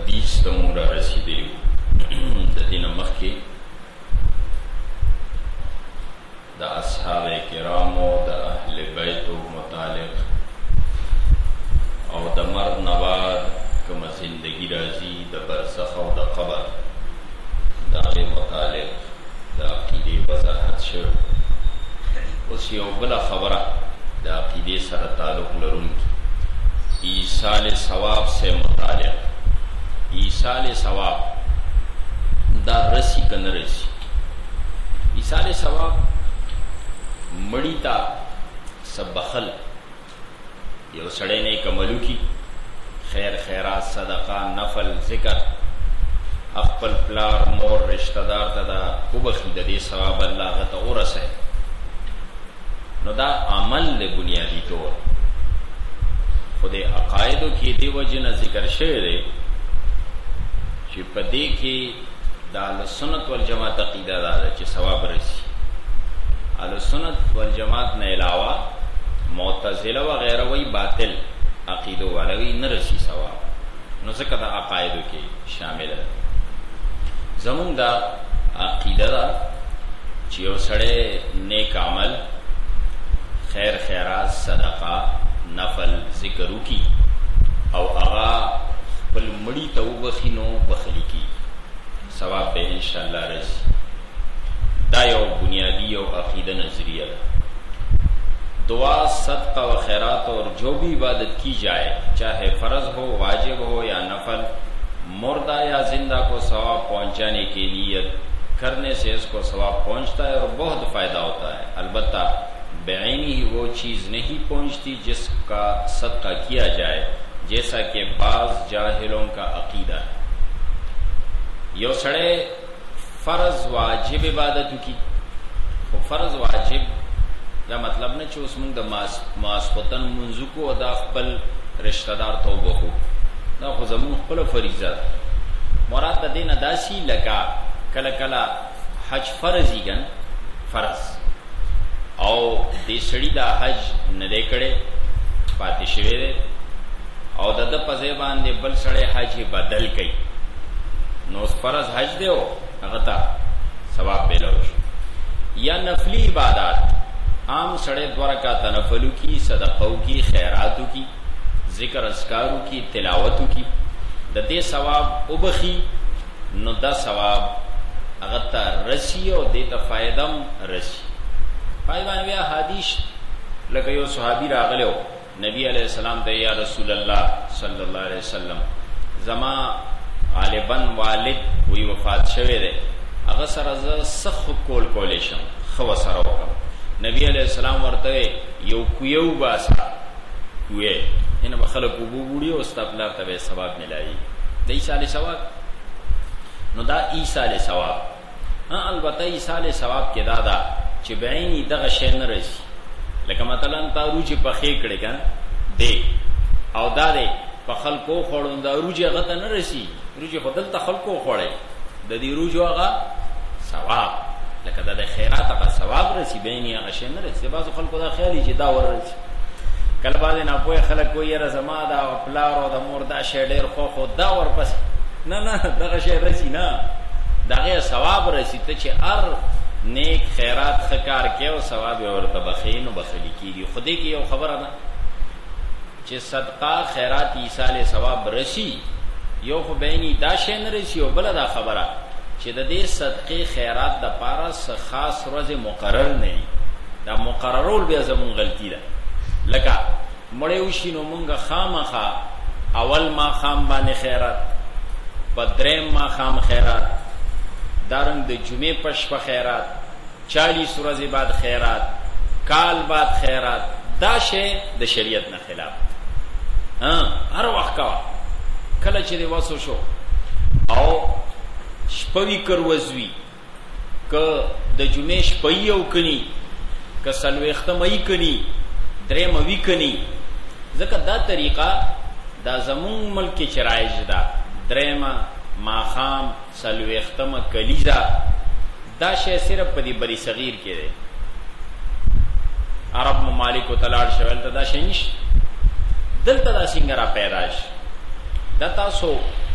حدیث تمون را رسیدلی د دین مخکې د اصحاب کرامو د اهل بیتو متعلق او د مرد نواد کوم زندگی راځي د برزخ او د قبر د هغې متعلق د عقیدې وضاحت شوی. اوس یو بله خبره د عقیدې سره تعلق لرونکي ایصال ثواب سے متعلق. ایصال ثواب دا رسی که نه رسی؟ ایصال ثواب مړی ته څه بخل، یو سړی نیک عملو کی، خیر خیرات، صدقه، نفل، ذکر، خپل پلار مور رشتہ دار ته دا وبخي، د دې ثواب الله هغه ته ورسوي. نو دا عمل له بنیادي طور خو د عقایدو کې دې وجې نه ذکر شوی دی چې په دې کې د اهلسنت والجماعت عقیده دا ده چې ثواب رسي. اهلسنت والجماعت نه علاوه معتزله وغیره وی باطل عقیدو والا وی نه رسي ثواب. نو ځکه د عقایدو کې شامل ده. زمونږ دا عقیده ده چې یو سړی نیک عمل، خیر خیرات، صدقه، نفل، ذکر وکي او هغه خپل مړي ته وبخي، نو بخلي کی ثواب به انشاءالله رسي. دا یو بنیادی او عقیده نظریہ ہے. دعا، صدقہ و خیرات اور جو بھی عبادت کی جائے، چاہے فرض ہو، واجب ہو یا نفل، مردہ یا زندہ کو ثواب پہنچانے کی نیت کرنے سے اس کو ثواب پہنچتا ہے اور بہت فائدہ ہوتا ہے. البتہ بعینی ہی وہ چیز نہیں پہنچتی جس کا صدقہ کیا جائے، جیسا کہ بعض جاہلوں کا عقیدہ ہے. یو سڑے فرض واجب عبادت کی، فرض واجب دا مطلب نه چې اوس موږ د ماسخوتن منځو کو دا خپل رشتہ دار ته وبخو، دا خو زموږ خپله فریضه ده. مراد د دې نه داسې لکه کله کله حج فرض یي ګن فرض او دې سړي دا حج نه دی کړی، پاتې شوی دی او د ده په ځای باندې بل سړی حج بدل کوي، نو اوس فرض حج دی او هغه ته ثواب میلاو شي. یا نفلی عبادات، عام سڑے 2 رکعت نفلو کی، صدقو کی، خیراتو کی، ذکر اذکارو کی، تلاوتو کی، د دې ثواب وبخي، نو دا ثواب هغه ته رسی او دې ته فایدم رسی. فایدان بیا حدیث لکه یو صحابي راغلو نبی علیہ السلام ته، یا رسول الله صلی الله علیه وسلم، زما غالبا والد وی وفات شوی دی، هغه سره زه سخت کولی شم، خو سره وکړم. نبی علیہ السلام ورته یو کویو باسا، کوی اینه به خلک اوبو وړي او ستا پلار ته به ثواب ملایي، د ایصال ثواب. نو دا ایصال ثواب. البته ایصال ثواب کې دا ده چې بعیني دغه شی نه رسي، لکه مثلا تا روجې پخې کړې که دی او دا دی په خلکو خوړو، دا روجې هغه ته نه رسي، روجې خو دلته خلکو خوړی، د دې روجو هغه ثواب لکه دا د خیرات هغه ثواب رسي، بعیني هغه شی نه رسي. بعضو خلکو دا خیالي چې دا ور رسي. کله بعضې ناپوهه خلک وایي یاره زما د پلار او د مور دا شی ډېر خو دا ورپسې نه دغه شی رسي نه، د هغې ثواب رسي. ته چې هر نیک خیرات ښه کار کوې او ثواب یې ورته بخې، نو بخلي کېږي. خو دې کې یو خبره ده چې صدقه خیرات ایصال ثواب رسي، یو خو بعیني دا شی نه رسي، او بله دا خبره چې د دې صدقې خیرات د پاره څه خاص ورځې مقرر نه وي. دا مقررول بیا زمونږ غلطي ده. لکه مړی وشي نو مونږ خامخا اول ماښام باندې خیرات، په دریم ماښام خیرات، دارنګ د جمعې په شپه خیرات، 40 ورځې بعد خیرات، کال بعد خیرات. دا شی د شریعت نه خلاف. هر وخت کوه، کله چې دې وسو شو او شپوی کروزوی، که د جمعې شپوی او کنی، که څلوېښتمه کنی، درېمه وي کنی. ځکه دا طریقه دا زمونږ ملک کې چې رایج ده، درېمه ماښام، څلوېښتمه کلیزه، دا شی صرف په دې بری صغیر کې دی. عرب ممالکو ته لاړ شئ، هلته دا شی نشته. دلته دا څنګه را پیدا شي؟ دا تاسو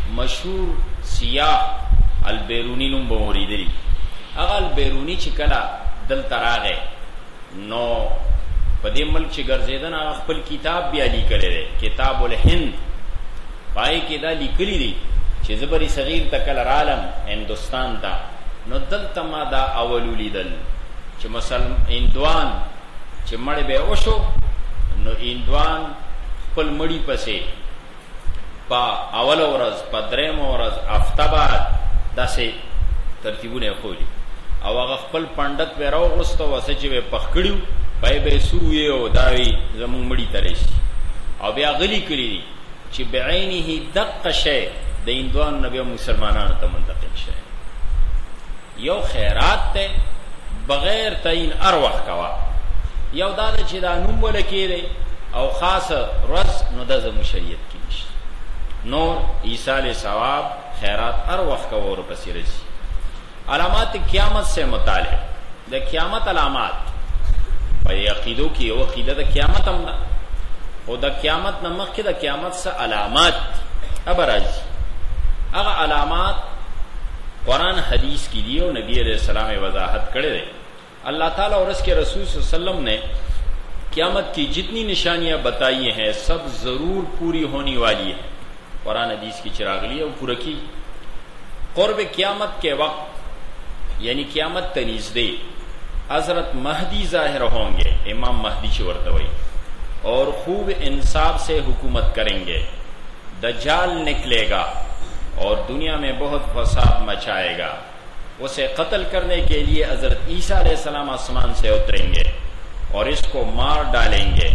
مشهور سیاح البیرونی نوم به اوریدلی. هغه البیرونی چې کله دلته راغی نو په دې ملک چې ګرځېدن هغه خپل کتاب بیا لیکلی دی، کتاب الهند. پای کې دا لیکلی دی چې زه بری صغیر ته کله رالم هندوستان ته، نو دلته ما دا اول ولیدل چې هندوان چې مړ به وشو نو هندوان خپل مړی پسې په اول ورځ په درېم ورځ هفته بعد داسې ترتیبونه خولی او هغه خپل پنډت به راوغوسته وسه چې به پخ کړیو پای به سوی او داوی زمون مړی ترشي او بیا غلی کړی چې بعینه دقه شی د هندوان نبی مسلمانانو ته منتقل شي. یو خیرات ته بغیر تعین هر وخت کوا، یو دا چې دا نوم ولکې او خاص ورځ نو د زمو شریعت کې نشته. نور ایصال ثواب خیرات هر وخت کا اور پسې رسی. علامات قیامت سے متعلق د قیامت علامات په عقیدو کې یو عقیده د قیامت هم ده، او د قیامت نه مخکې د قیامت سره علامات ابرز. هغه علامات قرآن حدیث کی دی اور نبی علیہ السلام وضاحت کړي دي. اللہ تعالیٰ اور اس کے رسول صلی اللہ علیہ وسلم نے قیامت کی جتنی نشانیاں بتائی ہیں سب ضرور پوری ہونے والی ہیں. قرآن حدیث کی چراغلی اور پورا کی. قرب قیامت کے وقت یعنی قیامت تنیزدے حضرت مہدی ظاہر ہوں گے، امام مہدی چورتوئی، اور خوب انصاف سے حکومت کریں گے. دجال نکلے گا اور دنیا میں بہت فساد مچائے گا. اسے قتل کرنے کے لیے حضرت عیسیٰ علیہ السلام آسمان سے اتریں گے اور اس کو مار ڈالیں گے.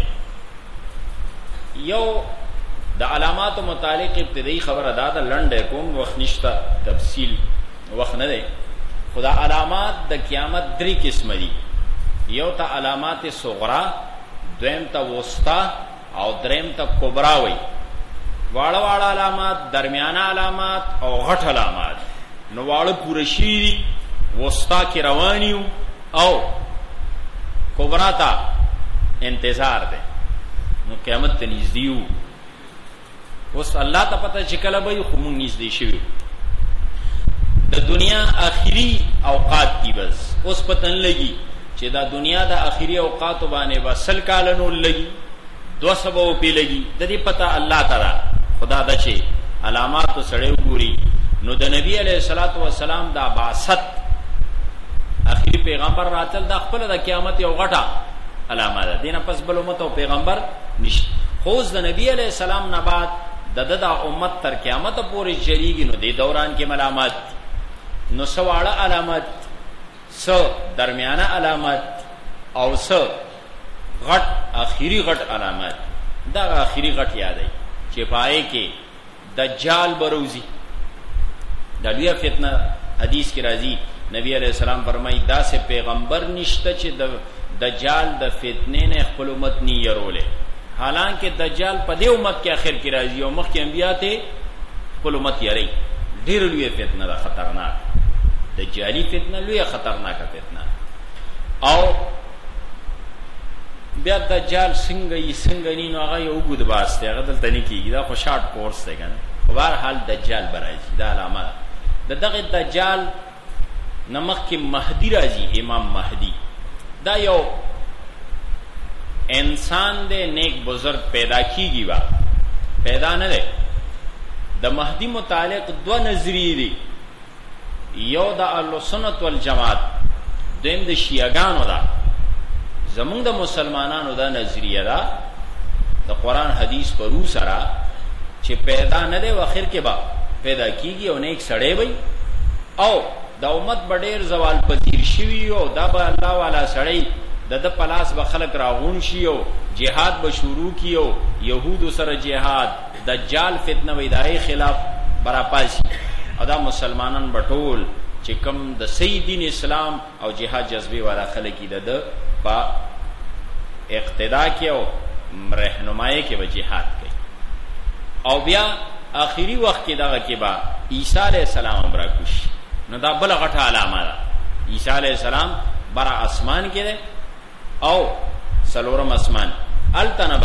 یو دا علامات متعلق ابتدائی خبر ادا دا لنڈے کوم وقت نشتا تفصیل وقت نہ دے. خدا علامات دا قیامت دری قسم دی. یو تا علامات صغرا، دویم تا وسطا او دریم تا کبرا وی. واړه واړه علامات، درمیانه علامات او غټ علامات. نو واړه پوره شوي دي، وسطا کې روانیو او کبرا تا انتظار دی. نو قیامت ته نږدې یو. اوس الله ته پته چې کله به خو مونږ نږدې شوي. د دنیا آخري اوقات دي، بس اوس پته نه لګي چې دا دنیا د آخري اوقاتو باندې به 100 کاله نور لګي، 200 پې لګي. د دې پته الله تعالی خدا دا چې علامات سړی وګوري. نو د نبی علیہ الصلوۃ والسلام دا بعثت اخیری پیغمبر راتل دا خپل د قیامت یو غټه علامه ده. دینه پس بل امت او پیغمبر نشته. خو د نبی علیہ السلام نه بعد د امت تر قیامت پورې جریږي. نو د دوران کې علامات نو سواړه علامات، سو درمیانه علامات او سو غټ اخیری غټ علامات. دا اخیری غټ یادای چې پای کې دجال بروزی. دا لویه فتنه حدیث کی راضی نبی علیہ السلام فرمائی دا سے پیغمبر نشته چې دجال د فتنې نه خپل امت نی يرولې. حالانکه دجال په دې امت کې اخر کې راځي او مخکې انبیا ته خپل امت یری. ډیر لویه فتنه ده، خطرناک دجالی فتنه، لویه خطرناکه فتنه. او بیا دجال څنګه نی نو هغه یو وګد واسطه هغه دلته نه کیږي. دا خو شارټ کورس دی کنه. په هر حال دجال برایي. دا علامه ده. دغه دجال نمخ کې مهدی راځي، امام مهدی. دا یو انسان دے نیک بزرگ پیدا کیږي، وا پیدا نه ده. د مهدی متعلق دو نظریې دي. یو د اهل سنت والجماعت، دویم د شیعاګانو ده. زمونږ د مسلمانانو دا نظریه ده د قرآن حدیث پرو سره چې پیدا نه ده، اخر کې با پیدا کیږي او نیک سړی وي او د امت بډیر زوال پذیر شوی او دا به الله والا سړی د پلاس به خلق راغون شي او جهاد به شروع کیو. یهود سره جهاد، دجال فتنه وې دای خلاف براپاسی. او دا مسلمانان بټول چې کم د صحیح دین اسلام او جهاد جذبه والا خلک د په اقتدا کې او رهنمایي کې به جهاد کوي. او بیا آخری وخت کې دغه کې با عیسی علیہ السلام براکوش. نو دا بل غټه علامه ده. عیسی علیہ السلام برا اسمان کې ده او سلورم اسمان التنبا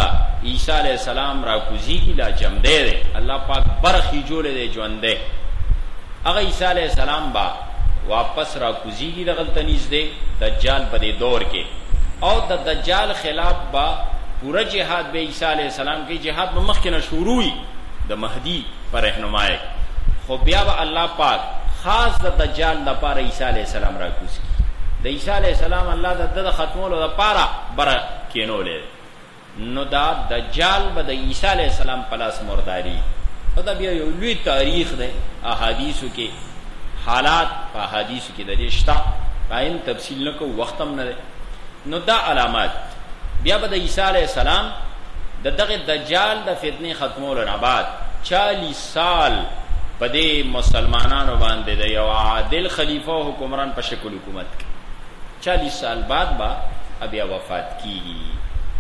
عیسی علیہ السلام را کوزیږي لا جمدې دی الله پاک برخي جوړې دی ژوندې هغه عیسی علیہ السلام با واپس را کوزیږي دغه تنیز دی دجال په دې دور کې او د دجال خلاف با پورا جهاد به عیسی علیہ السلام کې جهاد به مخکې نه شروعي د مهدی پر رهنمایي خو بیا به الله پاک خاص د دجال لپاره عیسی علیہ السلام را کوزي د عیسی علیہ السلام الله د ختمولو لپاره بر کینولې نو دا دجال به د عیسی علیہ السلام پلاس مرداری او دا بیا یو لوی تاریخ دی احادیثو کې حالات په احادیثو کې د دې شته قائم تفصیل نکو وختم نه نو دا علامات بیا به د عیسی علیہ السلام د دغه دجال د فتنې ختمولو نه بعد 40 سال په دې مسلمانانو باندې د یو عادل خلیفہ او حکمران په شکل حکومت کې 40 سال بعد با بیا وفات کیږي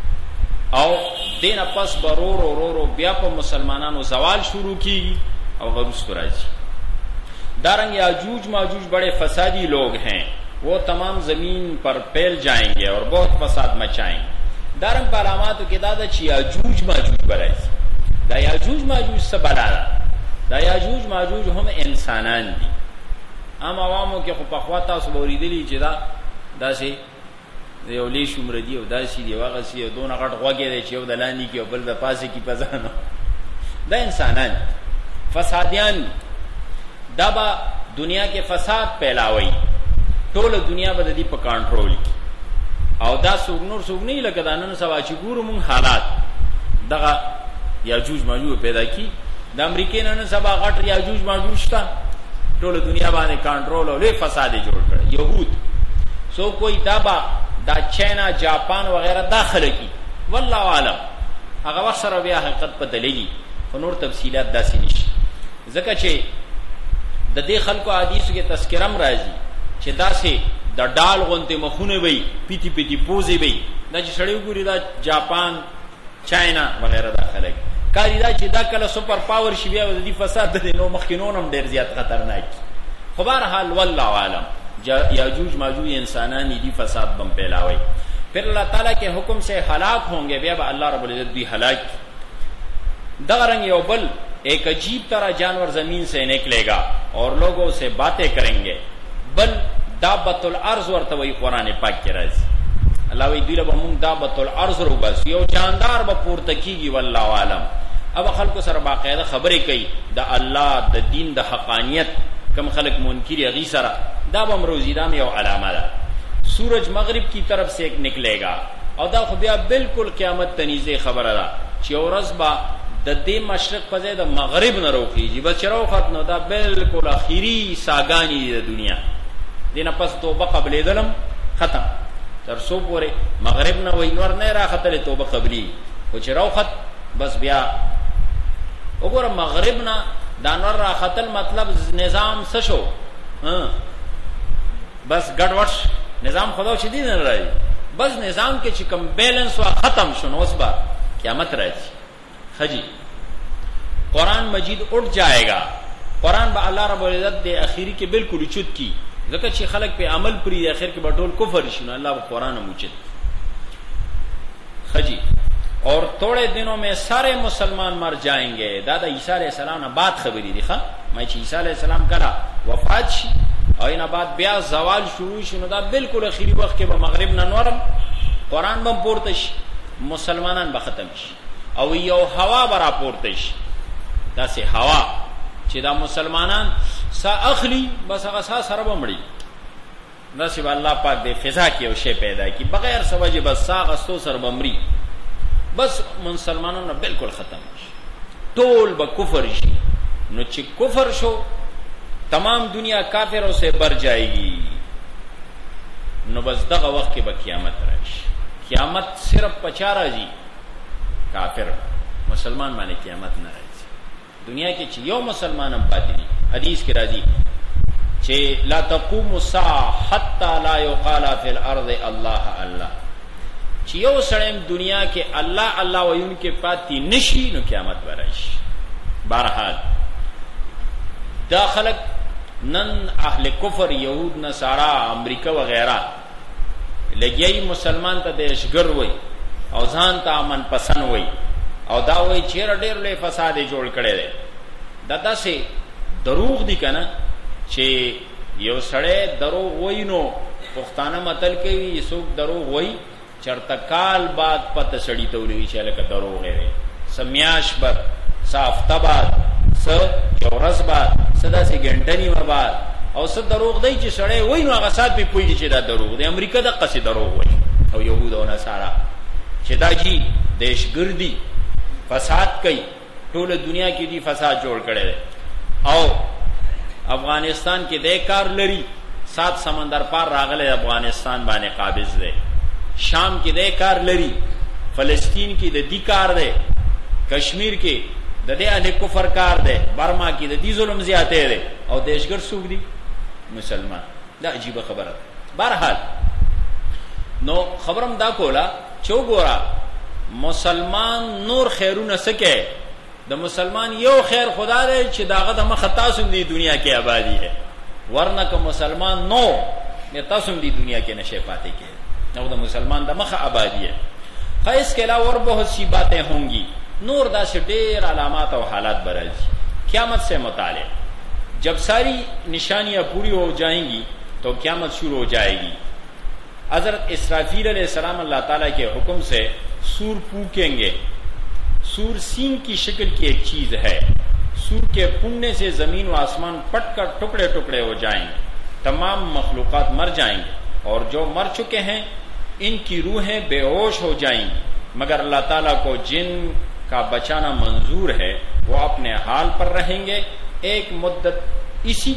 او دین پس برورو بیا په مسلمانانو زوال شروع کیږي او غرس راځي دارنگ یاجوج ماجوج بڑے فسادی لوگ ہیں وہ تمام زمین پر پھیل جائیں گے اور بہت فساد مچائیں گے دارنگ په علاماتو کې دا چې یاجوج ماجوج برایي دا یاجوج ماجوج څه بلا دا یاجوج ماجوج هم انسانان دي عام عوامو کې خو په خوا تاسو وریدلی چې دا داسې یو لیش عمر دی او داسې دی واغه سی دونه غټ غوګې دی چې یو د لاندې کې او بل د پاسه کې پزانو دا انسانان فسادیان دا با دنیا کې فساد پھیلاوي ټول دنیا به د دې په کنټرول کې او دا سوګنی لکه دا نن سبا چې ګورو مون حالات دغه یاجوج ماجوج پیدا کی د امریکای نن سبا غټ یاجوج ماجوج شته ټول دنیا باندې کنټرول او لوی فساد جوړ کړ يهود سو کوئی دا چینا جاپان وغیرہ داخله کی والله عالم هغه وخت سره بیا حقیقت پته لګي خو نور تفصيلات داسې نشي ځکه چې د دې خلکو حدیثو کې تذکرم راځي چې داسې د ډال غونته مخونه وي پیتی پیتی پوزي وي دا چې سړیو ګوري دا جاپان چاینا وغیرہ داخله کی کاری دا چې دا کله سپر پاور شي بیا د دې فساد د نو مخکینونم ډیر زیات خطرناک خو بهر حال والله عالم یاجوج ماجوج انسانان دی فساد بم پھیلاوي پھر اللہ تعالیٰ کے حکم سے ہلاک ہوں گے بیا اللہ رب العزت بھی ہلاک دغرنگ یو بل ایک عجیب طرح جانور زمین سے نکلے گا اور لوگوں سے باتیں کریں گے بل دابت الارض ورتوی قرآن پاک کے راز اللہ وی دیل بمون دابت الارض رو بس یو جاندار بپورته کیږي والله عالم اب خلکو سره باقاعده خبرې کوي د الله د دین د حقانیت کم خلق منکر غی سره دا بم روزیدہ میں یو علامہ دا سورج مغرب کی طرف سے ایک نکلے گا او دا خو بیا بالکل قیامت تنیزه خبره ده چې ورځ با د دې مشرق په ځای د مغرب نه روخیږي بس چرو ختم دا بالکل اخیری ساګانی د دنیا دینه پس توبه قبل دلم ختم تر سو پورې مغرب نه وای نور نه راختله توبه قبلی او چرو خت بس بیا وګوره مغرب نه دا نور راختل مطلب نظام څه شو بس گڑوڑ نظام خدا شدی نه راځي بس نظام کې چې کوم بیلنس وا ختم شون اوس با قیامت راځي خجی قرآن مجید اٹھ جائے گا قرآن با اللہ رب العزت دے اخیری کے بالکل چت کی ذکر چې خلق په عمل پری اخر کې بټول کفر شنو اللہ با قرآن موجد خجی اور تھوڑے دنوں میں سارے مسلمان مر جائیں گے دادا عیسیٰ علیہ السلام نے بات خبری دی خواہ میں عیسیٰ علیہ السلام کرا وفات شي او اینا بعد بیا زوال شروع شنو دا بالکل اخیری وقت کې به مغرب نه نورم قرآن بم پورته شي مسلمانان به ختم شي او یو هوا برا پورته شي دا سه هوا چې دا مسلمانان سا اخلی بس هغه سره بمړي دا سی الله پاک دې فضا کې او شی پیدا کی بغیر سوجه بس سا غستو سره بمړي بس مسلمانانو بالکل ختم شي ټول به کفر شي نو چې کفر شو تمام دنیا کافروں سے بر جائے گی نو بس دغه وخت کې به قیامت راشي قیامت صرف پچا راځي کافر مسلمان باندې قیامت نه راځي دنیا کې چې یو مسلمان هم پاتې دي حدیث کې راځي چې لا تقوم الساعه حتى لا يقال في الارض الله الله چې یو سړی دنیا کې الله الله وایون کې پاتې نشي نو قیامت ورشي بهرحال دا خلق نن اهل کفر یهود نصارا امریکا وغیرہ لګي مسلمان ته دهشتګر وای او ځان ته امن پسند وای او دا وایي چیرې ډېر لوی فساد یې جوړ کړی دی. دا داسې دروغ دي که نه چې یو سړی دروغ وایي نو پښتانه متل کوي څوک دروغ وایي چرته کال بعد پته سړي ته ولګي چې هلکه دروغ دی، څه میاشت بعد، څه هفته بعد، څه یو ورځ بعد، څه داسې ګنټه نیمه بعد، او څه دروغ دی چې سړی وایي نو هغه سات پې پوهېږي چې دا دروغ دی. امریکا دقسې دروغ وایي او یهود او نصارا چې دا جي دهشتګردي فساد کوي، ټوله دنیا کې دی فساد جوړ کړی دی. او افغانستان کې دی کار لري، 7 سمندر پار راغلی افغانستان باندې قابض دی. شام کې دی کار لري، فلسطین کې د دی کار دی، کشمیر کې د دې اهل کفر کار دی، برما کې د دې ظلم زیاته دی، او دهشتګرد څوک دی؟ مسلمان. دا عجیبه خبره ده. بهرحال نو خبرم دا کوله چې وګوره مسلمان نور خیرونه سکے، د مسلمان یو خیر خدا دی چې داغه د مخه تاسو دی دنیا کې آبادی ہے، ورنہ که مسلمان نو تاسو دی دنیا کې نشے پاتے کے، نو د مسلمان د مخه آبادی ہے. خیر اس کے علاوہ اور بہت سی باتیں ہوں گی، نور دا سے ڈیر علامات اور حالات برازی. قیامت سے متعلق جب ساری نشانیاں پوری ہو جائیں گی تو قیامت شروع ہو جائے گی. حضرت اسرافیل علیہ السلام اللہ تعالیٰ کے حکم سے سور پھونکیں گے. سور سینگ کی شکل کی ایک چیز ہے. سور کے پھونکنے سے زمین و آسمان پٹ کر ٹکڑے ٹکڑے ہو جائیں گے، تمام مخلوقات مر جائیں گے، اور جو مر چکے ہیں ان کی روحیں بے ہوش ہو جائیں گی، مگر اللہ تعالیٰ کو جن کا بچانا منظور ہے وہ اپنے حال پر رہیں گے. ایک مدت اسی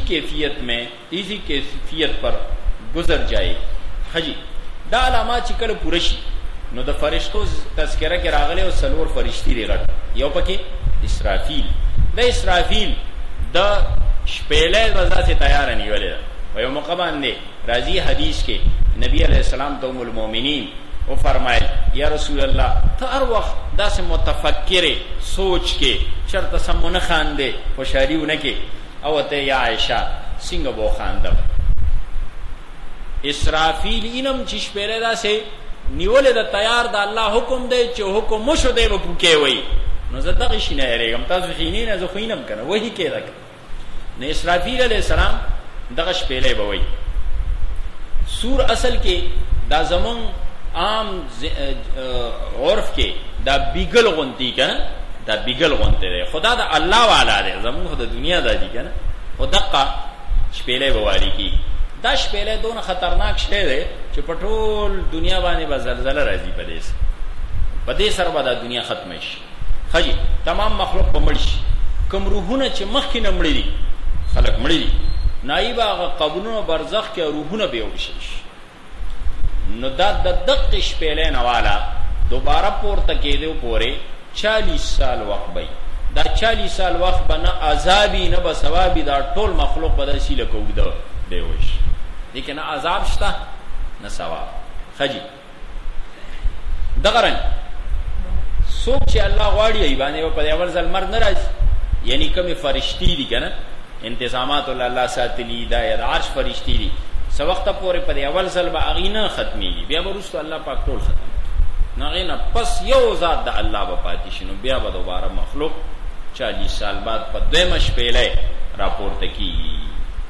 کیفیت پر گزر جائے گی. حجی دا علامات چې کله پوره شي نو د فرشتو تذکره کې راغلی او 4 فرشتي دی غټ، یو پکې اسرافیل. د اسرافیل د شپېلې وځه سے تیار نیولې ده. په یو موقع باندې راځي حدیث کې نبی علیہ السلام ته ام المؤمنین او فرمایل یا رسول الله ته هر وخت داسې متفکر سوچ کې چرته سمونه خاندې خوشحاليونه کې، او ته یا عائشہ څنګه بو خاندم. اسرافیل اینم چې شپېلې داسې نیولې د تیار د الله حکم دی چې حکم مشو دی به پوکې وي، نو زه دغه شي نه یېرېږم، تاسو خینې نه زه خو اینم که نه وحي کېده. نو اسرافیل علیہ السلام دغه شپېلې به وایي. سور اصل کې دا زمون عام عرف کې دا بیګل غونتی که نه، دا بیګل غونتی دی، خدا دا الله والا دی، زمون خو د دنیا دا دي که نه، خو دقه شپېلې به واري کېږي. دا شپېلې دونه خطرناک شی دی چې په ټول دنیا باندې به زلزله راځي، په دې سره به دا دنیا ختمه شي. ښه تمام مخلوق به مړ شي. کوم روحونه چې مخکې نه مړي دي، خلک مړي دي، نایب هغه قبرونو برزخ کې روحونه به وشي. نو دا د دقیق شپېلې نه والا دوباره پورته کېدو پورې 40 سال وخت به دا 40 سال وخت به نه عذابي نه به ثوابي، دا ټول مخلوق به داسې لکه اوږده دی وشي، لیکن نه عذاب شته نه ثواب. خجی دغه رنګ څوک چې الله غواړي ای باندې په اول ځل مرګ نه راځي، یعنی کومې فرشتي دي که نه انتظامات الله ساتلي، دا د عرش فرشتي دي، څه وخته پورې په اول ځل به هغې نه ختمېږي، بیا به وروسته الله پاک ټول ختم نو هغې نه پس یو ذات د الله به پاتې شي. نو بیا به دوباره مخلوق 40 سال بعد په دویمه شپېلې راپورته کېږي.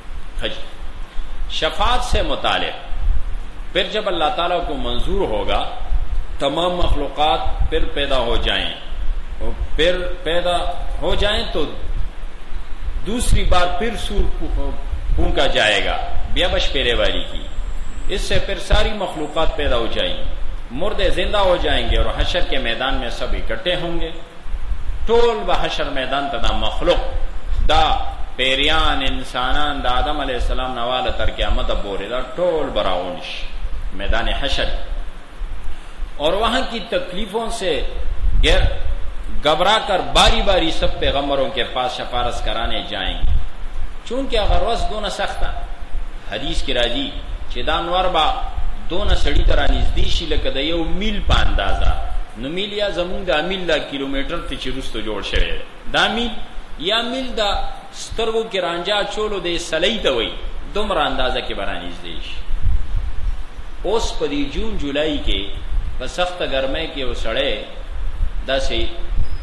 شفاعت سے متعلق پھر جب اللہ تعالیٰ کو منظور ہوگا تمام مخلوقات پھر پیدا ہو جائیں، اور پھر پیدا ہو جائیں تو دوسری بار پھر سور پھونکا جائے گا بیابش پیرے والی کی. اس سے پھر ساری مخلوقات پیدا ہو جائیں، مردے زندہ ہو جائیں گے اور حشر کے میدان میں سب اکٹھے ہوں گے. ټول به حشر میدان ته دا مخلوق دا پیریان انسانان دا آدم علیہ السلام نواله تر قیامت پورې دا ټول براونش میدان حشر، اور وہاں کی تکلیفوں سے گھبرا کر باری باری سب پیغمبروں کے پاس سفارش کرانے جائیں گے. چونکہ اگر روز دونه سخته حدیث کی راځي چې دا انوار با دونه سړی ته رانږدې شي لکه د یو میل په اندازه. نو میل یا زمونږ د میل د کیلومیټر ته چې وروسته جوړ شوی دا میل یا میل د سترګو کې رانجا چولو د سلی ته وایي، دومره اندازه کې به رانږدې شي. اوس په دې جون جولای کې په سخته ګرمۍ کې یو سړی داسې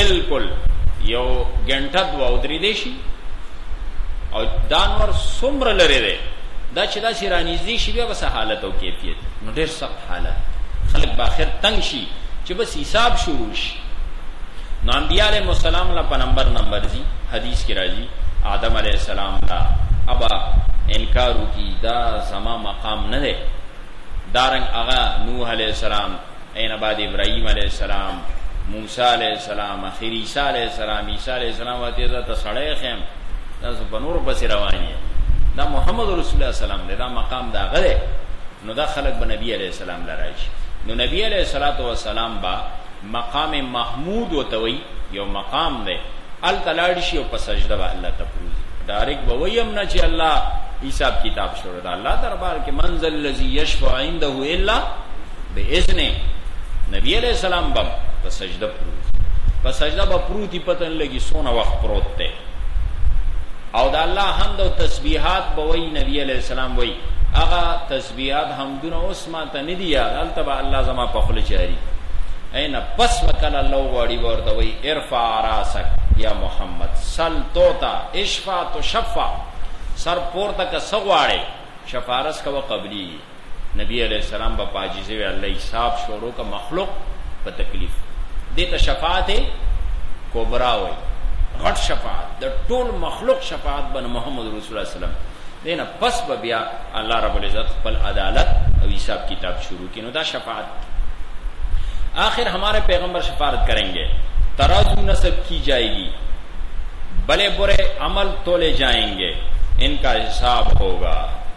بالکل یو ګنټه دوا او درې دی شي او دانور څومره لري دی دا چې دا سیرانیزدي شي بیا بس حالت او کیفیت نو ډېر سخت حالت خلق باخر تنگ شي چې بس حساب شروع شي. نو انبیاء علیہ السلام لا په نمبر زی حدیث کی راځي آدم علیہ السلام لا ابا انکارو کی دا زما مقام نه ده. دارنګ آغا نوح علیہ السلام این بعد ابراہیم علیہ السلام موسی علیہ السلام اخر عیسی علیہ السلام عیسی علیہ السلام وته دا سړی خیم دا په نور پس رواني دا محمد رسول الله سلام دا مقام دا غره. نو دا خلق به نبی علیہ السلام لرایش. نو نبی علیہ الصلوۃ والسلام با مقام محمود وتوي یو مقام دی ال تلاړشی او په سجده با الله تپروز ډایرک به ویم نه چې الله حساب کتاب شروع دا الله دربار کې منزل الذی یشفع عنده الا باذنه. نبی علیہ السلام با په سجده پروز په سجده با پروتی پتن لګي سونه وخت پروت ته او دا الله حمد او تسبیحات بوي. نبی علیہ السلام وای اغا تسبیحات حمدونه اوس ما ته ندیا التبا الله زما په خله چاری اینا پس وکل الله غواړي ورته وای ارفع راسک یا محمد سل توتا اشفا تو شفا سر پورته کا سغواړي شفارس کا قبلی. نبی علیہ السلام با پاجیزه وی الله حساب شروع کا مخلوق په تکلیف دیتا شفاعت کبرا وای غټ شفاعت د ټول مخلوق شفاعت بن محمد رسول الله صلی الله علیه وسلم دینا پس بیا اللہ رب العزت خپل عدالت او حساب کتاب شروع کی. نو دا شفاعت آخر ہمارے پیغمبر شفاعت کریں گے ترازو نصب کی جائے گی بلے برے عمل تولے جائیں گے ان کا حساب ہوگا.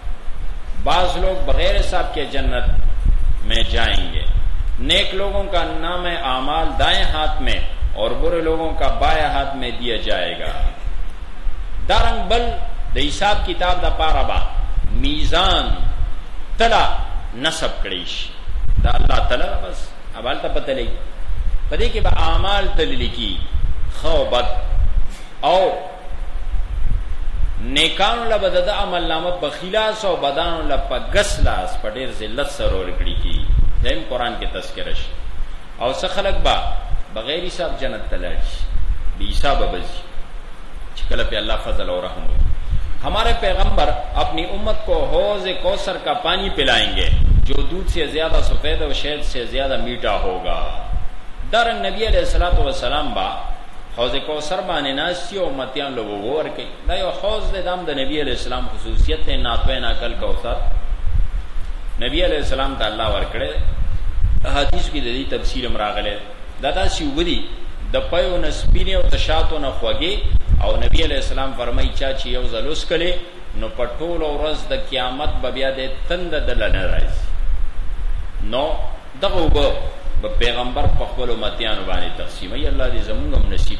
بعض لوگ بغیر حساب کے جنت میں جائیں گے. نیک لوگوں کا نام اعمال دائیں ہاتھ میں اور برے لوگوں کا بائیں ہاتھ میں دیا جائے گا. دارنگ بل د حساب کتاب دا پارا با میزان تلا نصب کړیش دا الله تعالی بس ابال ته پته لګي پدې کې به اعمال تل لیکي خو بد او نیکانو له بد د عمل نامه په خلاص او بدانو له په غسلاس په ډیر ذلت سره ورکړي کی دیم قران کې تذکرہ شي او څه خلق با بغیر حساب جنت تلل شي بي حساب بزي چې کله په الله فضل او رحم. ہمارے پیغمبر اپنی امت کو حوض کوثر کا پانی پلائیں گے جو دودھ سے زیادہ سفید اور شہد سے زیادہ میٹھا ہوگا. دارنگ نبی علیہ الصلوۃ والسلام با حوض کوثر باندې ناسی او امتیان لوگو ور کوي دا یو حوض د دام د نبی علیہ السلام خصوصیت ہے ناتوے ناکل کوثر نبی علیہ السلام ته الله ور کړه. حدیث کې د دې تفسیر مراغله دادا سی ودی د پيو نسبینه او تشاتو نه خوږي او نبی علیہ السلام فرمای چا چې یو زلوس کړي نو پټول ورځ د قیامت به بیا د تند دل نه راځي. نو دغه به پیغمبر په خپل امتیانو باندې تقسیم ای الله دې زموږ نصیب.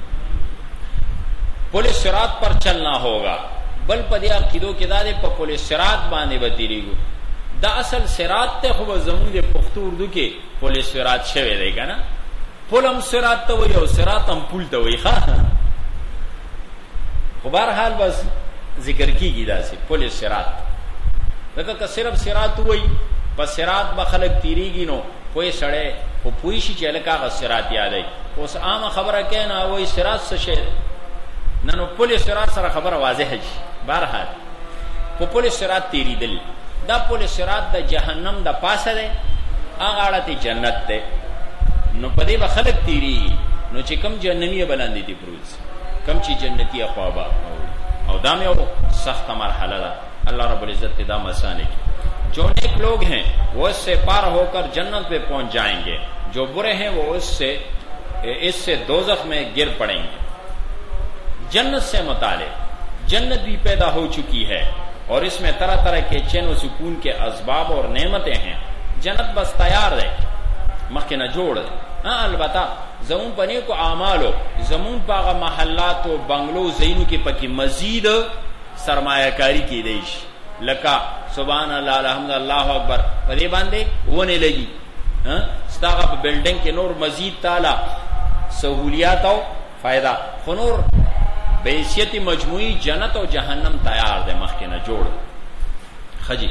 پل صراط پر چلنا ہوگا بل پدې عقیدو کې دا د پل صراط باندې وتیریږي دا اصل صراط ته خو زموږ د پښتو اردو کې پل صراط شوی دی کنه پلم صراط ته وي او صراط هم پل ته وي ښا خو بهرحال بس ذکر کیږي داسې پل صراط لکه که صرف صراط وای په صراط به خلک تیریږي نو پوی سړی خو پوی شي چې لکه هغه صراط یادوي. اوس عامه خبره کوي نه وایي صراط څه شی نه نو پل صراط سره خبره واضحه شي. بهرحال په پل صراط تیریدل دا پل صراط د جهنم د پاسه دی هغه اړه ته جنت دی نو په دې به خلک تیریږي نو چې کم جهنمی بلاندې دي پروز کم چی جنتی اخوابا او دام یو سخت مرحلہ دا اللہ رب العزت دام آسانے کی. جو نیک لوگ ہیں وہ اس سے پار ہو کر جنت پہ پہنچ جائیں گے جو برے ہیں وہ اس سے دوزخ میں گر پڑیں گے. جنت سے متعلق جنت بھی پیدا ہو چکی ہے اور اس میں طرح طرح کے چین و سکون کے اسباب اور نعمتیں ہیں. جنت بس تیار ہے مخکې نه جوړ دی. البته زمون پنی کو اعمالو زمون پاغه محلات او بنگلو زینو کې پکې مزید سرمایه کاری کی دی شي لکه سبحان الله الحمد الله اکبر په دې باندې ونه لګي ستاغه په بلډینګ کې نور مزید تعالی سہولیات او فائدہ خو نور بحیثیت مجموعی جنت او جہنم تیار دے مخکې نه جوړ خجی.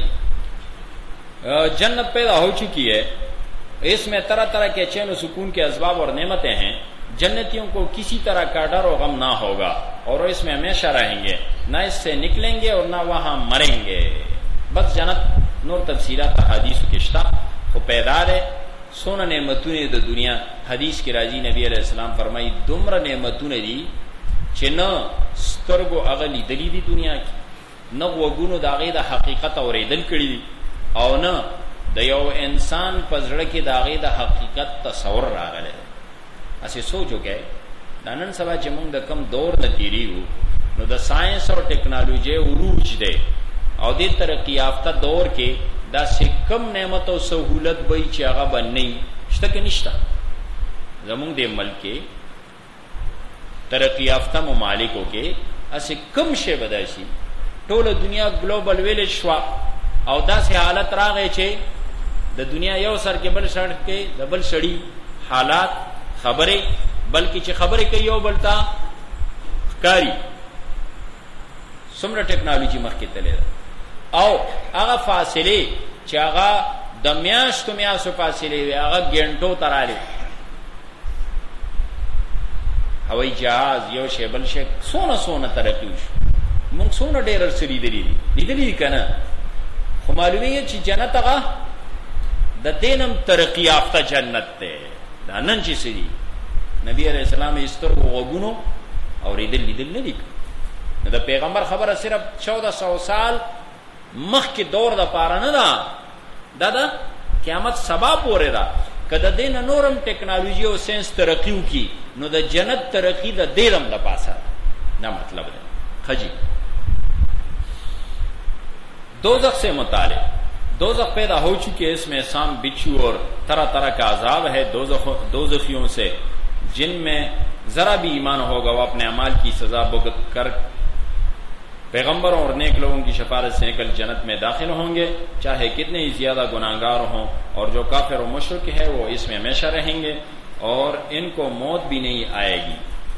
جنت پیدا ہو چکی ہے اس میں طرح طرح کے چین و سکون کے اسباب اور نعمتیں ہیں. जन्नतियों को किसी तरह का डर और गम ना होगा और वो इसमें हमेशा रहेंगे, ना इससे निकलेंगे और ना वहां मरेंगे। बस जन्नत नूर तफसीलात हदीस किश्ता वो पैदार है सोना नेमतूने द दुनिया। हदीस की राजी नबी अलैहि सलाम फरमाई दुमरा नेमतूने दी چې نه سترګو هغه لیدلې دي دنیا کې، نه وګونو د هغې د حقیقت اورېدل کړي دي، او نه د یو انسان په زړه کې د هغې د حقیقت تصور راغلی دی. هسې سوچ وکړئ دا نن سبا چې موږ د کم دور نه تېرېږو نو د ساینس او ټیکنالوژۍ عروج دی او دې ترقي یافته دور کې داسې کم نعمت او سهولت به چې هغه به نه وي، شته که نشته؟ زموږ دې ملک کې ترقی یافتہ ممالکوں کے اسے کم شے بداشی ټوله دنیا گلوبل ویلیج شوا او داسې حالت راغی چې د دنیا یو سر کې بل سر کې د بل سړي حالات خبرې بلکې چې خبرې کوي یو بل ته ښکاري. څومره ټیکنالوژي مخکې تللی ده او هغه فاصلې چې هغه د میاشتو میاشتو فاصلې وي هغه ګنټو ته راغلي. هوایي جهاز یو شی بل شی سونه ترقي وشو. موږ څومره ډېر څه لیدلي دي که نه؟ خو معلومیږي چې جنت هغه د دینم ترقي یافته جنت دی. دا نن چې څه دي نبی علیہ السلام یې سترګو غوږونو اورېدل لیدل نه دي. نو د پیغمبر خبره صرف 1400 سال مخکې دور د پاره نه ده، دا د قیامت سبا پورې ده. که د دې نه نورم ټیکنالوژي او ساینس ترقي وکړي نو د جنت ترقی دا دیرم دا پاسا دا مطلب ہے. خجی دوزخ سے متعلق دوزخ پیدا ہو چکی ہے، اس میں سام بچھو اور طرح طرح کا عذاب ہے دوزخیوں سے جن میں ذرا بھی ایمان ہوگا وہ اپنے اعمال کی سزا بھگت کر پیغمبروں اور نیک لوگوں کی شفاعت سے نکل جنت میں داخل ہوں گے، چاہے کتنے ہی زیادہ گناہگار ہوں، اور جو کافر و مشرک ہے وہ اس میں ہمیشہ رہیں گے اور ان کو موت بھی نہیں آئے گی.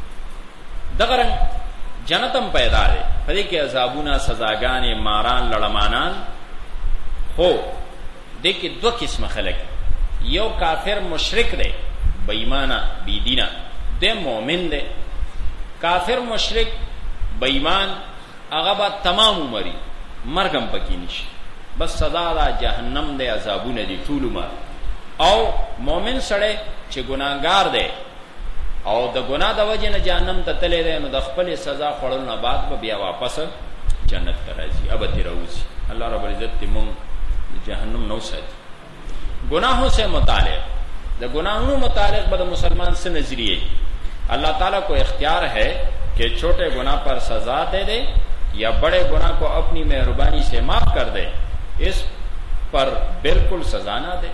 دغرنگ جنتم پیدا ہے پدې کې عذابونه سزاګانې ماران لړمانان. خو دې کې دوه قسمه خلک، یو کافر مشرک دی بې ایمانه بې دینه، دی مؤمن دی. کافر مشرک بې ایمان هغه به تمام عمرې مرګ هم پکې نشي، بس سزا ده جهنم دی، عذابونه دي ټول عمر. او مؤمن سړی چې ګناهګار دی او د ګناه د وجې نه جهنم ته تللی دی نو د خپلې سزا خوړلو نه بعد به بیا واپس جنت ته راځي، ابد یې راوځي. الله رب العزت دې مونږ جهنم نو ساتي. گناہوں سے متعلق د گناہوں متعلق به د مسلمان سے نظریے اللہ تعالیٰ کو اختیار ہے کہ چھوٹے گناہ پر سزا دے دے یا بڑے گناہ کو اپنی مہربانی سے معاف کر دے، اس پر بالکل سزا نہ دے.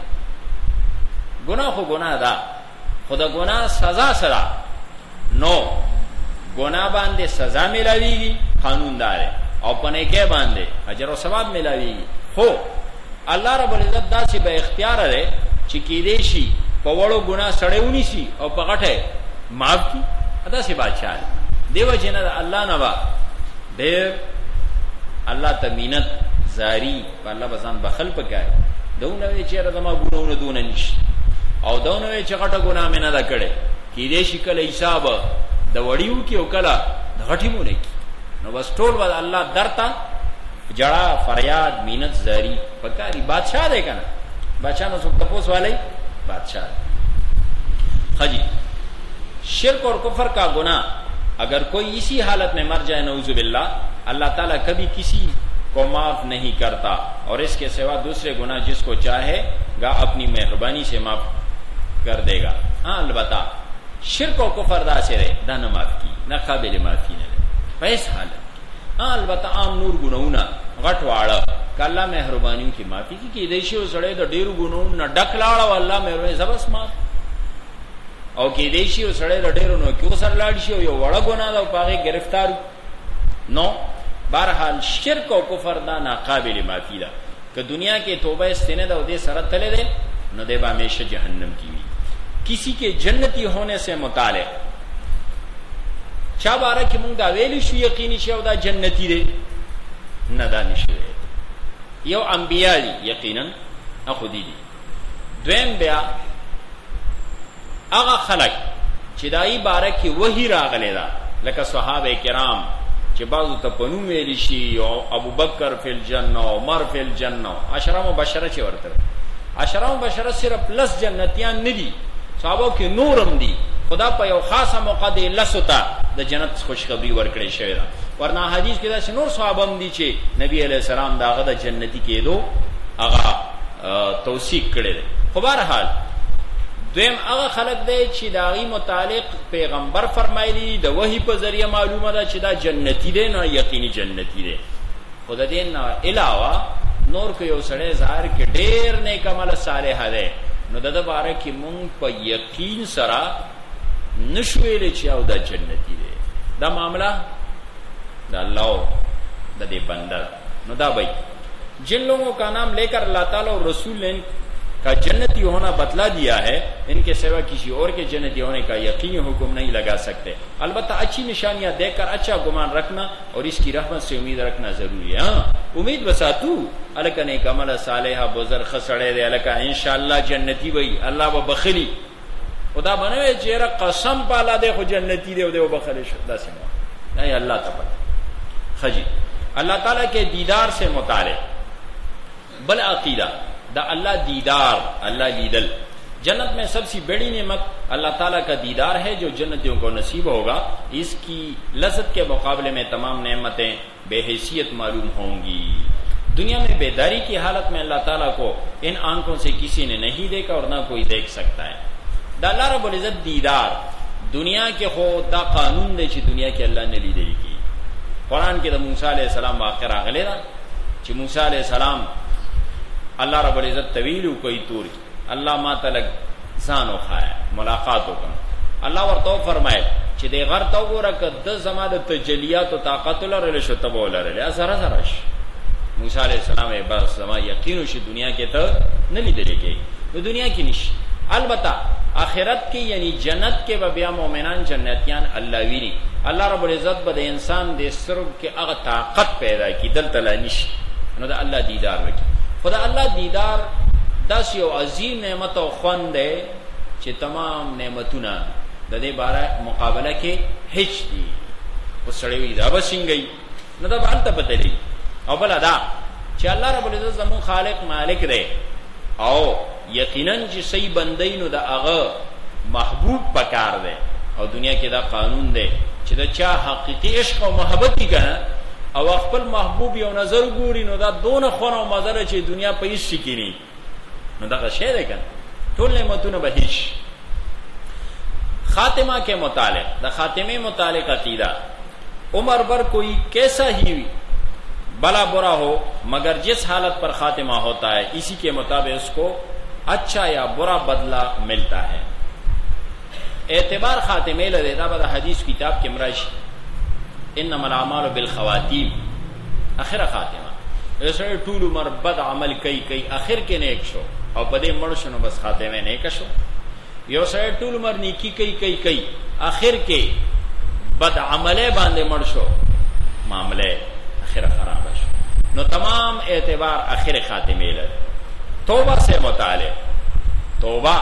گناہ خو گناہ دا خدا گناہ سزا سزا نو گناہ باندې سزا ملاویږي قانون دار او پنه کې باندې اجر او ثواب ملاویږي. خو الله رب العزت داسې به اختیار لري چې کېدې شي په وړو گناہ سړیونی شي او په غټه معاف کی. ادا سے بادشاہ دیو جن الله نوا ډېر الله ته مینت زاری په الله بزان بخل پکای دونه چې رضما ګونونه دونه نشي او دونه چې غټه ګناه مې نه دا کړي کېدې شي کله حساب د وړیو کې او کله د غټي مونږ کې نو بس ټول ول الله درتا جڑا فریاد مینت زاری پکاري. بادشاہ دے کنه بادشاہ نو څوک تپوس والی بادشاہ. خجی شرک اور کفر کا گناہ اگر کوئی اسی حالت میں مر جائے نعوذ باللہ اللہ تعالیٰ کبھی کسی کو معاف نہیں کرتا اور اس کے سوا دوسرے گناہ جس کو چاہے گا اپنی مہربانی سے معاف کر دے گا. ہاں البتہ شرک و کفر دا سے رہے دا نہ معاف کی نہ قابل معافی نہ رہے پیس حالت. ہاں البتہ عام نور گناہونا غٹ واڑا کہ اللہ مہربانیوں کی معافی کی دیشی و سڑے دا ډیرو گناہونا ډک لاړه والله مهرباني زبس معاف او کې دیشی و سړی د ډیرو نو کې سر لاړ شي او یو وړه ګناه ده او پاغه گرفتار نو. بہرحال شرک او کفر دا ناقابل معافی ده کہ دنیا کے توبہ استنے دا او دې سره تلے ده نو دې به ہمیشہ جہنم کی وي. کسی کے جنتی ہونے سے متعلق چا بارہ کی مونږ دا ویلی شو یقیني شی او دا جنتی ده نه دا نشي یو انبیاء دي یقینا اخو دي. دویم بیا هغه خلق چې دای بارک وحی راغلی دا لکه صحابه کرام چې بعضو ته پنو ویل شي او ابوبکر فی الجنه عمر فی الجنه عشره مبشره چې ورته عشره مبشره صرف لس جنتیان نه دي صحابه کې نورم دي خدا په یو خاصه موقع دی لسوتا د جنت خوشخبری ورکړې شوی دا ورنه حدیث کې دا نور صحابه هم دي چې نبی علیہ السلام داغه د جنتی کېدو هغه توثیق کړي. خو بهرحال دویم هغه خلق دی چې داغي متعلق پیغمبر فرمایلی د وحی په ذریعہ معلومه ده چې دا جنتی دی نه یقیني جنتی دی. خدای دې نه علاوه نور کو یو سړی ظاهر کې ډېر نیک عمل صالح دی نو د باره کې مونږ په یقین سره نشویل چې او دا جنتی دی. دا معاملہ دا اللہ دا دے بندر نو دا بھائی جن لوگوں کا نام لے کر اللہ تعالیٰ اور رسول نے کا جنتی ہونا بتلا دیا ہے ان کے سوا کسی اور کے جنتی ہونے کا یقینی حکم نہیں لگا سکتے. البتہ اچھی نشانیاں دیکھ کر اچھا گمان رکھنا اور اس کی رحمت سے امید رکھنا ضروری ہے. ہاں امید بسا تو الکا نیک عمل صالحہ بزر خسڑے دے الکا انشاءاللہ جنتی بھئی اللہ و بخلی خدا بنوے چیرہ قسم پالا دے خو جنتی دے دے و بخلی شدہ سے موقع نہیں اللہ تعالیٰ خجی اللہ تعالیٰ کے دیدار سے متعلق بل عقیدہ دا اللہ دیدار اللہ لیدل جنت میں سب سے بڑی نعمت اللہ تعالیٰ کا دیدار ہے جو جنتیوں کو نصیب ہوگا. اس کی لذت کے مقابلے میں تمام نعمتیں بے حیثیت معلوم ہوں گی. دنیا میں بیداری کی حالت میں اللہ تعالیٰ کو ان آنکھوں سے کسی نے نہیں دیکھا اور نہ کوئی دیکھ سکتا ہے. دا اللہ رب العزت دیدار دنیا کے خود دا قانون دے چی دنیا کے اللہ نے لیدری کی. قرآن کے دا موسیٰ علیہ السلام واقع راغلے دا چی موسیٰ علیہ السلام اللہ رب العزت طویلو کوئی توری اللہ ما تلک زانو خواہ ملاقاتو کن اللہ ورطو فرمائے چی دے غر تو گو رکا دس زمان دا تجلیات و طاقتو لرلش و تبو لرلی ازر ازرش موسیٰ علیہ السلام بس زمان یقینو شی دنیا کے تا نلی دلے گئی دنیا کی نش. البتہ آخرت کی یعنی جنت کے بیا مومنان جنتیان اللہ وینی اللہ رب العزت بد انسان دے سرب کے اغا طاقت پیدا کی دل تلانش نو دا اللہ دیدار رکی. خدا اللہ دیدار دس یو عظیم نعمت و خوان دے چی تمام نعمتونا دا دے بارا مقابلہ کے ہچ دی وہ سڑیوی دا بسنگ گئی نو دا بانتا بدلی او بلا دا چی اللہ رب العزت زمون خالق مالک دے او یقیناً چې صحیح بندی نو دا هغه محبوب پکار دی او دنیا کې دا قانون دی چې دا چا حقیقی عشق او محبت کی کنه او خپل محبوب یو نظر ګوري نو دا دونه خون او مزره چې دنیا په هیڅ شي کې نه نو دا شی دی کنه ټول نعمتونه به هیڅ. خاتمہ کے متعلق دا خاتمے متعلق عقیدہ عمر بھر کوئی کیسا ہی بلا برا ہو مگر جس حالت پر خاتمہ ہوتا ہے اسی کے مطابق اس کو اچھا یا برا بدلہ ملتا ہے. اعتبار خاتمے لدیتا بدا حدیث کتاب کے مرش انما الاعمال بالخواتیم اخر خاتمہ ایسا طول عمر بد عمل کئی اخر کے نیک شو اور بدے مرشو نو بس خاتمے نیک شو. یو سر طول عمر نیکی کئی اخر کے بد عملے باندے مرشو معاملے آخر خراب شو نو تمام اعتبار آخر خاتمے لد. توبہ سے متعلق توبہ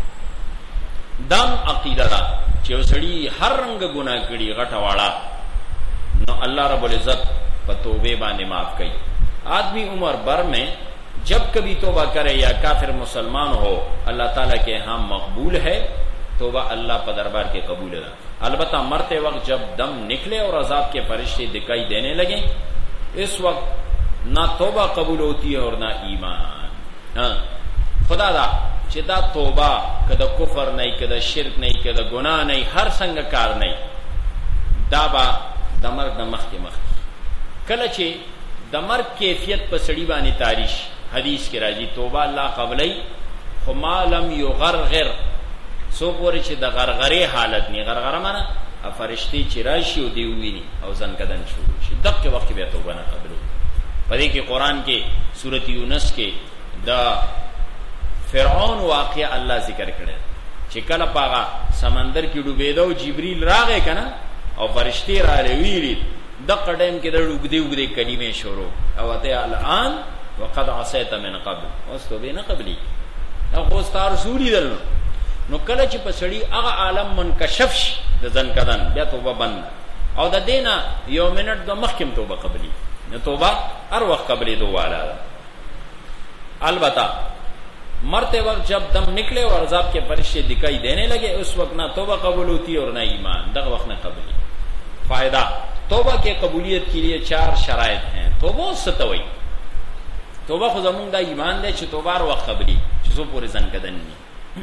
دم عقیدہ دا چیو سڑی ہر رنگ گناہ کری غٹا واڑا نو اللہ رب العزت پا توبے باندے معاف کئی. آدمی عمر بھر میں جب کبھی توبہ کرے یا کافر مسلمان ہو اللہ تعالیٰ کے ہاں مقبول ہے توبہ اللہ پا دربار کے قبول ہے. البتہ مرتے وقت جب دم نکلے اور عذاب کے فرشتے دکھائی دینے لگیں اس وقت نہ توبہ قبول ہوتی ہے اور نہ ایمان. خدا دا چې دا توبہ کدا کفر نہیں کدا شرک نہیں کدا گناہ نہیں ہر سنگ کار نہیں دا با دمر دمخ کے مخ کله چې دمر کیفیت په سړی باندې تاریخ حدیث کې راځي توبہ الله قبلای خو ما لم یغرغر سو پورې چې د غرغره حالت نه غرغره معنا فرشتي چې راشي او دی ویني او ځن کدن شروع شي دغه وخت به توبه نه قبلو. په دې کې قران کې سورۃ یونس کې دا فرعون واقعہ اللہ ذکر کرے چې کله پاغا سمندر کې ډوبېدو جبريل راغی کنه او فرشتي را لویری د قدم کې د وګدي کلمې شروع او ته الان وقد عصيت من قبل واستو بين قبلي او خو ستار رسولي دل نو کله چې په سړی هغه عالم منکشف شي د ځن کدن بیا توبه بند او د دینا یو منټ د مخکم توبه قبلی نو توبه هر وخت قبلی دو والا البتہ مرتے وقت جب دم نکلے اور عذاب کے فرشتے دکھائی دینے لگے اس وقت نہ توبہ قبول ہوتی اور نہ ایمان دغ وقت نہ قبلی فائدہ توبہ کے قبولیت کے لیے 4 شرائط ہیں توبہ ستوئی توبہ خو زمون دا ایمان دے چې توبه هر وخت قبلی چې سو پورې ځن کدن نی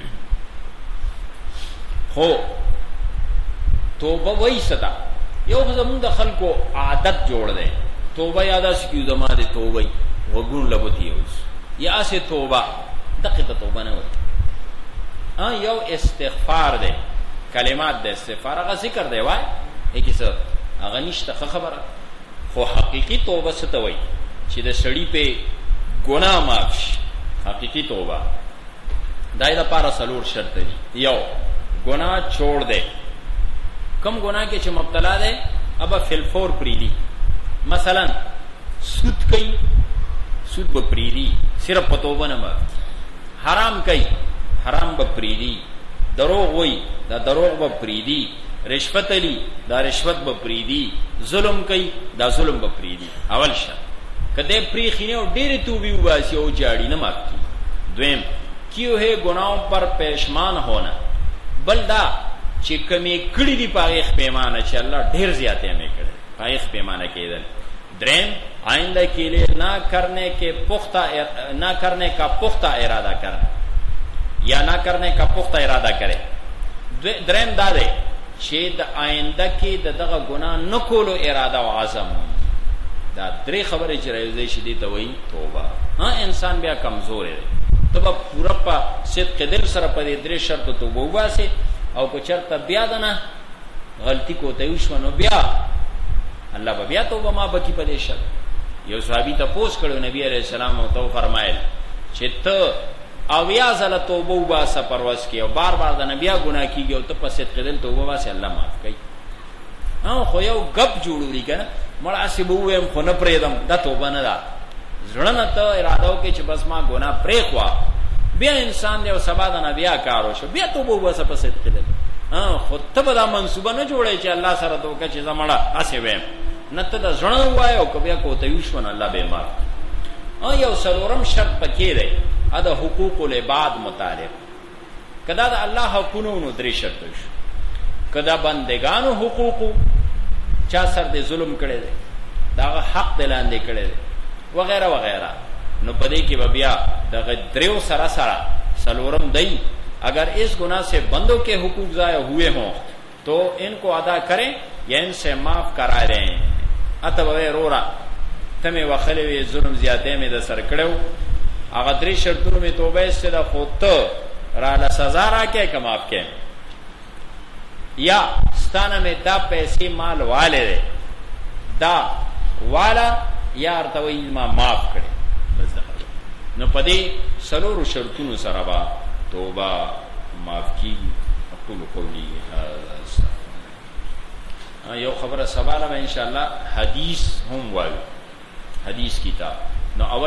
خو توبه وای ستا یو خو زمون د خلکو عادت جوړ دی توبه یادا سکیو زما دے توبه وګون لګوتی اوس یا سے توبه دقیقه توبه نه وای یو استغفار دی کلمات د استغفار هغه ذکر دی وای هیڅ څه هغه نشته خبره خو حقیقی توبه ستوي چې د سړی په گناہ معاف شي حقیقی توبه دای دا پارا سلور شرط دی یو گناہ چھوڑ دے کم گناہ کے چې مبتلا دے اب فلفور پریدی مثلا سود کئی سود بپریدی صرف توبه نه معاف حرام کئی حرام بپریدی دروغ وئی دا دروغ بپریدی رشوت لی دا رشوت بپریدی ظلم کئی دا ظلم بپریدی اول شرط کدے پریخینے اور ڈیرے تو بھی واسی او جاڑی نہ معاف کی دویم کیوں ہے گناہوں پر پیشمان ہونا بلدا چې کمی کړي دی پایخ پیمانه چې الله ډیر زیاته میں کړي پایخ پیمانه کېدل دریم آئندہ کے لیے نہ کرنے کا پختہ ارادہ کرنا یا نہ کرنے کا پختہ ارادہ کرے دریم دا دے چې د آئندہ کې دغه گناہ نه کولو اراده او عزم دا درې خبرې چې راځي شي دي ته وایي توبه انسان بیا کمزور دی توبه پورا په صدق دل سره په دې درې شرط توبه وباسي او کو چرته بیا دنه غلطی کوته وشو نو بیا الله به بیا توبه ما بکی په دې شرط یو صحابي تاسو کړو نبی عليه السلام او تو فرمایل چې ته او یا زله توبه وباسه پرواز کې او بار بار د نبی ګناه کیږي او ته په صدق دل توبه واسه الله معاف کوي خو یو غب جوړولی کنه مړه سی بووم خو نه پرېدم دا توبه نه ده زړه نه ته اراده وکړي چې بس ما ګناه پرې خوا بیا انسان دی او سبا د بیا کارو شو بیا توبه وباسه په صدق دل خو ته به دا منصوبه نه جوړی چې الله سره توکه چې زمړه اسې ویم نه ته د زړه وایو که بیا کوته وشو نه الله به معاف یو سلورم شرط پکې دی دا حقوق العباد متعلق کدا دا الله حقونو نو درې شرط شو کدا بندگانو حقوق چا سر دے ظلم کړي دي دا حق دلاندې کړي دي وغیرہ وغیرہ نو پدې کې بیا دغه دریو سره سره سلورم دی اگر اس گناہ سے بندوں کے حقوق ضائع ہوئے ہوں تو ان کو ادا کریں یا ان سے معاف کرا دیں اتوے رورا تمه وخلوی ظلم زیاته می د سر کړو هغه درې شرطونو می توبه استدا خودته را ل سزا را کې کماف کې یا ستانه می دا پیسې مال والے دا والا یا ارتوی ما معاف کړي بس نو پدې سلور شرطونو سره با توبه معاف کیږي اقول قولی هذا یو خبره سوال ان شاء الله حدیث هم وایو حدیث کتاب نو اول